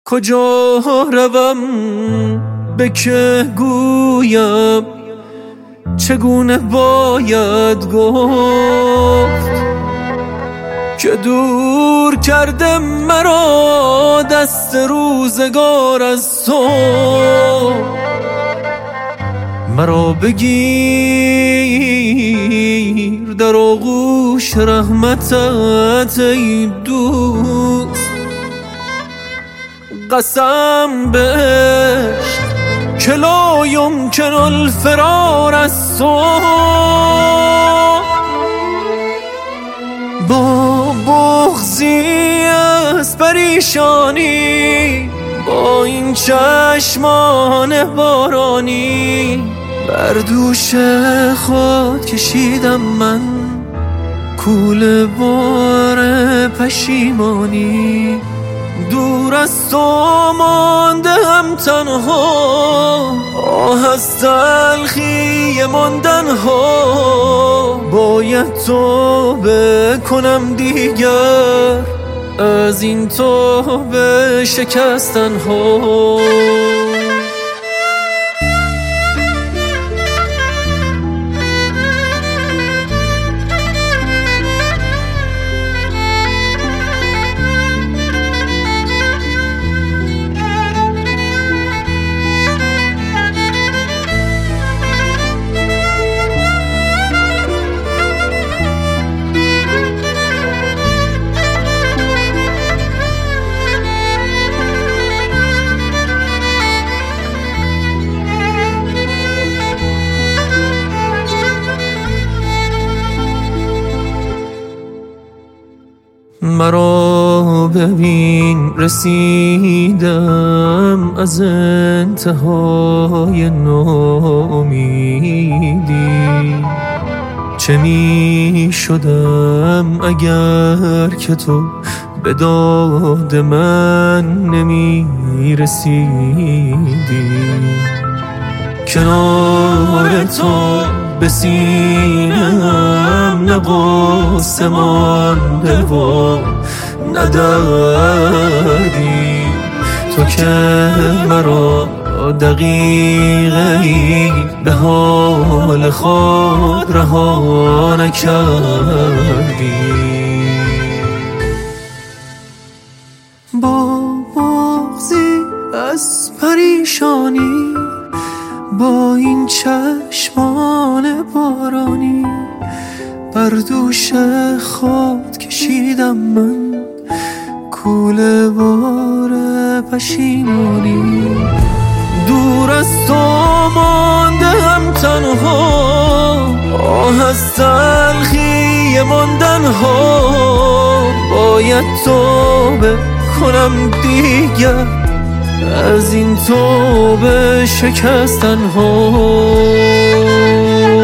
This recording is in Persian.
کجا روم به که گویم، چگونه باید گفت که دور کرده مرا دست روزگار از تو. مرا بگیر در آغوش رحمتت ای دوست، قسم به عشق که لا یمکن الفرار از تو. با بغضی از پریشانی، با این چشمان بارانی، بر دوش خود کشیدم من کوله بار پشیمانی. دور از تو ماندم تنها، آه از تلخی ماندن ها. باید توبه کنم دیگر از این توبه شکستن ها. مرا ببین رسیدم از انتهای ناامیدی. چه می شدم اگر که تو به داد من نمی رسیدی. کنار تو به سینه‌ام نه غصه مانده و نه دردی. تو که مرا دقیقه‌ای به حال خود رها نکردی. با بغضی از پریشانی، با این چشمان بارانی، بر دوش خود کشیدم من کوله بار پشیمانی. دور از تو ماندم تنها، آه از تلخی ماندن ها. باید توبه کنم دیگر از این توبه شکستن ها.